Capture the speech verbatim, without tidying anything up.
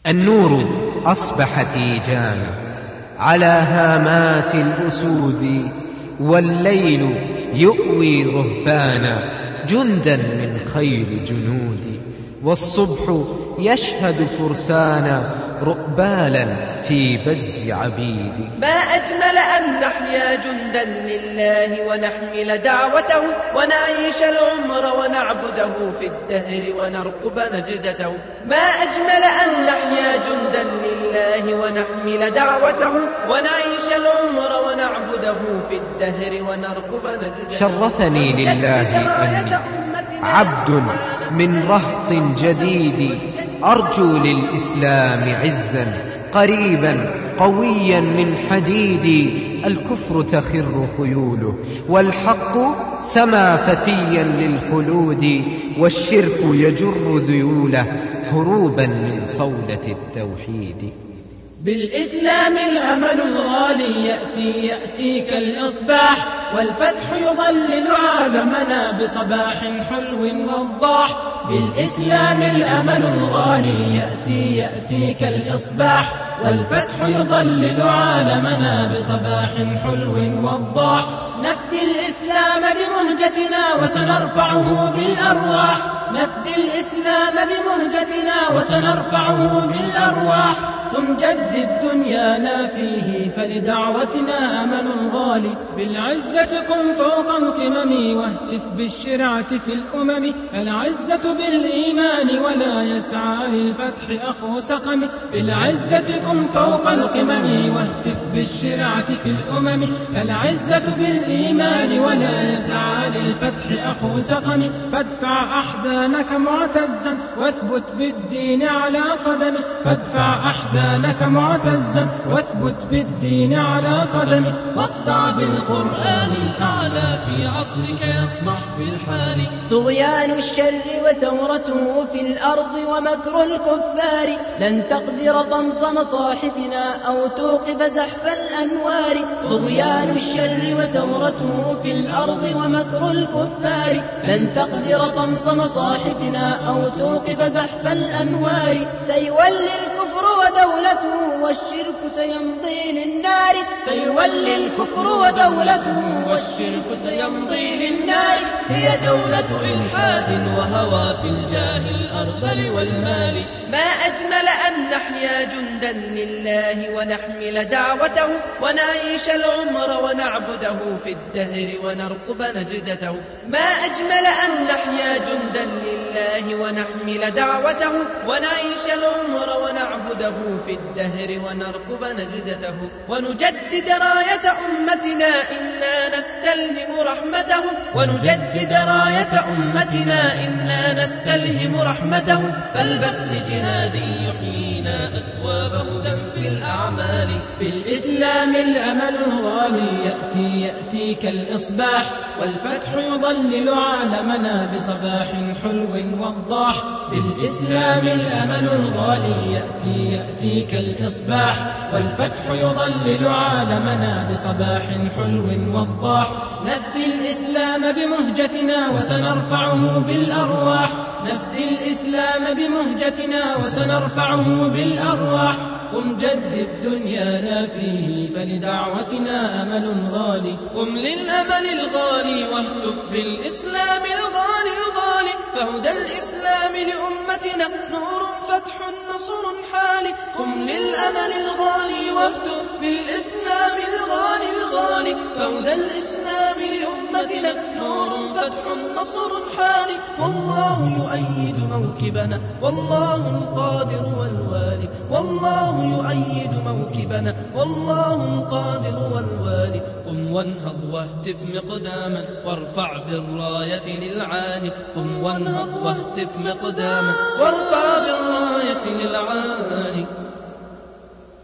النور أصبح تيجانا على هامات الأسود، والليل يؤوي رهبانا جندا من خير جنودي، والصبح يشهد فرسانا رؤبالا في بز عبيدي. ما أجمل أن نحيا جندا لله ونحمل دعوته، ونعيش العمر ونعبده في الدهر ونرقب نجدته. ما أجمل أن نحيا جندا لله ونحمل دعوته، ونعيش العمر ونعبده في الدهر ونرقب نجدته. شرفني لله أني عبد من رهط جديد، أرجو للإسلام عزا قريبا قويا من حديد. الكفر تخر خيوله، والحق سما فتيا للخلود، والشرك يجر ذيوله هروبا من صولة التوحيد. بالإسلام الأمل الغالي يأتي يأتي كالإصباح، والفتح يظلل عالمنا بصباح حلو وضاح. بالإسلام الأمل الغالي يأتي يأتي كالإصباح، والفتح يظلل عالمنا بصباح حلو وضاح. نفدي الإسلام بمهجتنا وسنرفعه بالأرواح، نفدي الإسلام بمهجتنا وسنرفعه بالأرواح. قم جدد دنيانا فيه فلدعوتنا أمل غالي، بالعزة كن فوق القمم واهتف بالشرعة في الأمم. العزة بالإيمان ولا يسعى للفتح أخو سقم، بالعزة كن فوق القمم واهتف بالشرعة في الأمم. العزة بالإيمان ولا يسعى للفتح أخو سقم. فادفع أحزانك معتزا واثبت بالدين على قدم، فادفع أحزانك معتزا واثبت بالدين على قدم. واصدع بالقرآن الأعلى في عصرك يصمح بالحال. طغيان الشر وثورته في الأرض ومكر الكفار، لن تقدر طمس مصاحفنا أو توقف زحف الأنوار. طغيان الشر وثورته في الأرض ومكر الكفار، لن تقدر طمس مصاحفنا أو توقف زحف الأنوار. سيولي الكفر ودولته والشرك سيمضي للنار، سيولي الكفر ودولته والشرك سيمضي للنار. هي دولة إلحاد وهوى في الجاه الأرذل والمال. ما أجمل أن نحيا جندا لله ونحمل دعوته، ونعيش العمر ونعبده في الدهر ونرقب نجدته. ما أجمل أن نحيا جندا لله ونحمل دعوته، ونعيش العمر ونعبده في الدهر ونرقب نجدته. ونجدد راية أمتنا إنا نستلهم رحمته، ونجدد راية أمتنا إنا نستلهم رحمته. فالبس لجهادي يحيينا أثواب هدى في الأعمال. بالإسلام الأمل الغالي يأتي يأتي كالإصباح، والفتح يظلل عالمنا بصباح حلو وضاح. بالإسلام الأمل الغالي يأتي يأتي كالإصباح، والفتح يظلل عالمنا بصباح حلو وضاح. نفدي الإسلام بمهجتنا وسنرفعه بالأرواح، نفدي الإسلام بمهجتنا وسنرفعه بالأرواح. قم جدد دنيانا فيه فلدعوتنا أمل غالي. قم للأمل الغالي واهتف بالإسلام الغالي الغالي. فهدى الإسلام لأمتنا نور فتح نصر حالي. قم للأمل الغالي واهتف بالإسلام الغالي الغالي. فهدى الإسلام لأمتنا نور فتح نصر حالي. والله يؤيد موكبنا والله القادر والوالي، والله يؤيد موكبنا والله القادر والوالي. قم وانهض واهتف مقداما وارفع بالراية للعالي. قم وانهض واهتف مقداما وارفع بالراية للعالي.